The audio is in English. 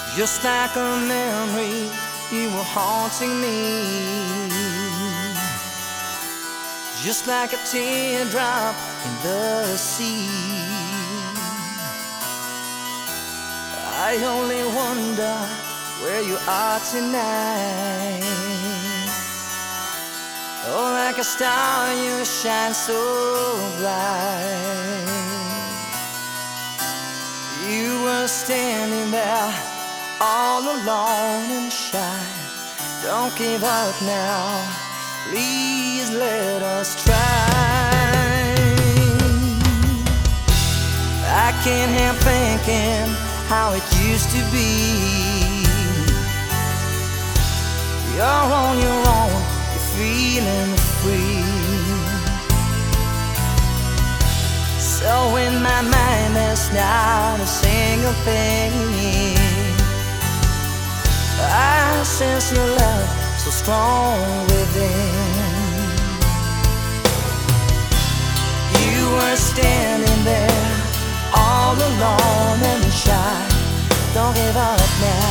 Just like a memory, you were haunting me. Just like a teardrop in the sea. I only wonder where you are tonight. Oh, like a star you shine so bright. You were standing there all alone and shy. Don't give up now, please let us try. I can't help thinking how it used to be. You're on your own, you're feeling free. So in my mind there's not a single thing. I sense your love so strong within. You were standing there all alone and shy. Don't give up now,